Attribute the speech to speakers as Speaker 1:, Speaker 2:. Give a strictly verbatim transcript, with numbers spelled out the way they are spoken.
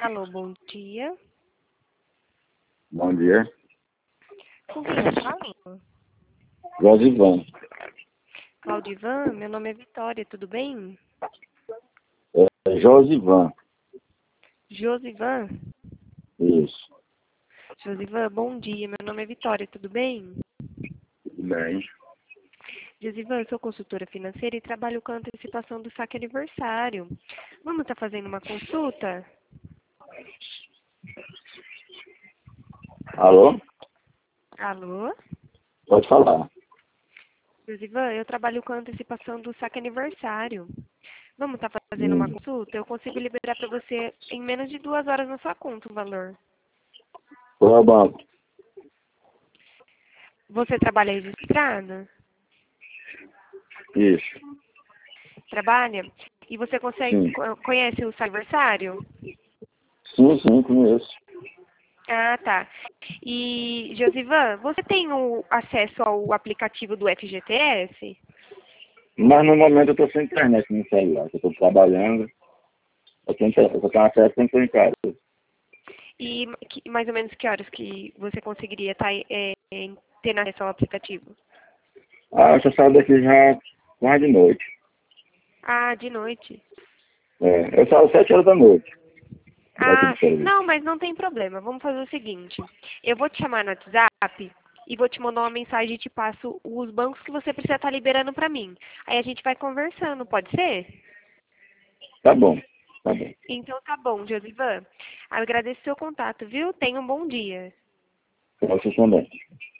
Speaker 1: Alô, bom dia.
Speaker 2: Bom dia.
Speaker 1: Com quem eu falo?
Speaker 2: Josivan.
Speaker 1: Claudivan, meu nome é Vitória, tudo bem?
Speaker 2: É Josivan.
Speaker 1: Josivan?
Speaker 2: Isso.
Speaker 1: Josivan, bom dia, meu nome é Vitória, tudo bem?
Speaker 2: Tudo bem.
Speaker 1: Josivan, eu sou consultora financeira e trabalho com a antecipação do saque aniversário. Vamos estar fazendo uma consulta?
Speaker 2: Alô?
Speaker 1: Alô?
Speaker 2: Pode falar.
Speaker 1: Josivan, eu trabalho com a antecipação do saque aniversário. Vamos estar fazendo uma
Speaker 2: Hum.
Speaker 1: consulta? Eu consigo liberar para você em menos de duas horas na sua conta o valor.
Speaker 2: Qual é o banco?
Speaker 1: Você trabalha registrado?
Speaker 2: Isso.
Speaker 1: Trabalha? E você consegue,
Speaker 2: Sim.
Speaker 1: co- conhece o seu aniversário?
Speaker 2: Sim, sim, conheço.
Speaker 1: Ah, tá. E, Josivan, você tem o acesso ao aplicativo do F G T S?
Speaker 2: Mas no momento eu estou sem internet no celular. Eu estou trabalhando. Eu tenho, eu só tenho acesso quando estou em casa.
Speaker 1: E que- mais ou menos que horas que você conseguiria estar ter acesso ao aplicativo?
Speaker 2: Ah, eu já saio daqui já quase de noite.
Speaker 1: Ah, de noite.
Speaker 2: É, eu saio às sete horas da noite. Daqui
Speaker 1: Ah,
Speaker 2: do serviço.
Speaker 1: não, mas não tem problema. Vamos fazer o seguinte. Eu vou te chamar no WhatsApp e vou te mandar uma mensagem e te passo os bancos que você precisa estar liberando para mim. Aí a gente vai conversando, pode ser?
Speaker 2: Tá bom. Tá bom.
Speaker 1: Então tá bom, Josivan. Agradeço o seu contato, viu? Tenha um bom dia.
Speaker 2: Pra vocês também.